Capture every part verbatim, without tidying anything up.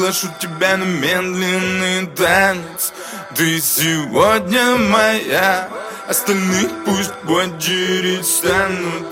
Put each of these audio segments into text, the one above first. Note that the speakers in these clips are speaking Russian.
приглашу тебя на медленный танец. Ты сегодня моя, остальных пусть в очередь станут.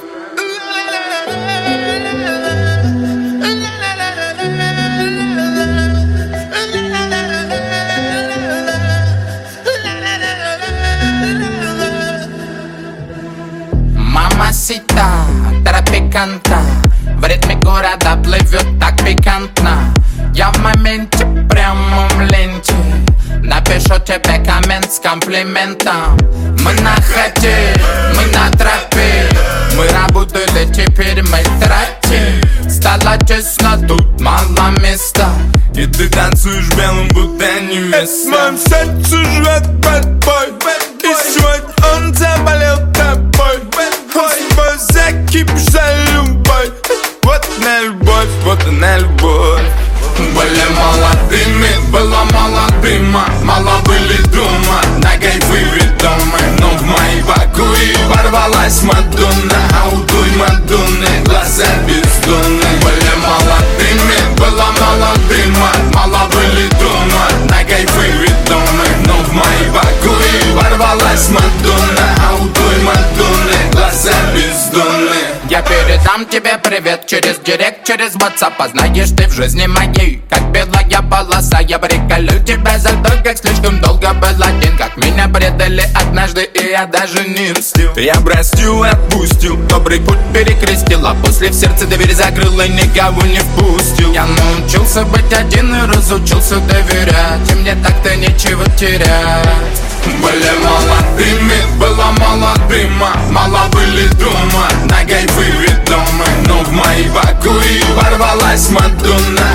Мамасита, тропиканта, в ритме города плывет так пикантно. Я в моменте, прямо в ленте, напишу тебе коммент с комплиментом. Мы на ходе, мы на тропе, мы работали, теперь мы тратим. Стало тесно, тут мало места, и ты танцуешь белым, будто невеста. В моем сердце живет бэтбой, и сегодня он заболел тобой. Ой, закипишь за любовь. Вот она любовь, вот она любовь. Были молодыми, было мало дыма, мало были дума, на кайфы ведомы. Но в мои покои ворвалась Мадонна, а у той Мадонны глаза бездонны. Были молодыми, было мало дыма, мало были дума, на кайфы ведомы. Но в мои покои ворвалась Мадонна, а у той Мадонны глаза бездонны. Я передам тебе привет через директ, через WhatsApp. А знаешь, ты в жизни моей как белая полоса. Я приколю тебя за то, как слишком долго был один, как меня предали однажды, и я даже не мстил. Я простил, отпустил, добрый путь перекрестил, а после в сердце дверь закрыл и никого не впустил. Я научился быть один и разучился доверять, и мне так-то нечего терять. Были молодыми, было мало дыма, мало были дума, на кайфы ведомы. Но в мои покои ворвалась Мадонна,